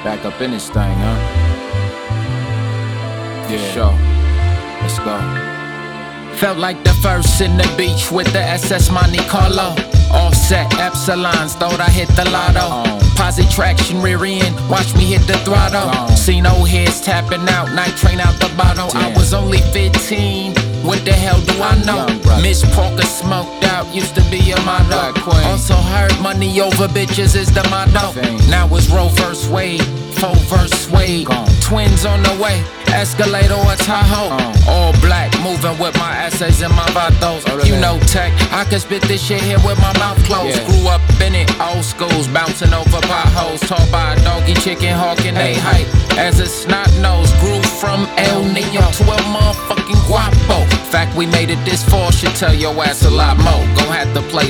Back up in this thing, huh? Yeah, sure. Let's go. Felt like the first in the beach with the SS Monte Carlo. Offset Epsilons, thought I hit the lotto. Posi traction rear end, watch me hit the throttle. Seen old heads tapping out, night train out the bottle. I was only 15, what the hell do I know? Miss Parker smoked out, used to be a motto. Also heard money over bitches is the motto. Now it's roll verse wave, full verse wave. Twins on the way, Escalade or Tahoe. All black, moving with my essays and my vatos. You know tech, I can spit this shit here with my mouth closed. Grew up in it, old schools, bouncing over potholes. Taught by a doggy chicken hawking they height. As a snot nose, grew from El Nino to a motherfucking guapo. Fact we made it this far should tell your ass a lot more. Gon' have to play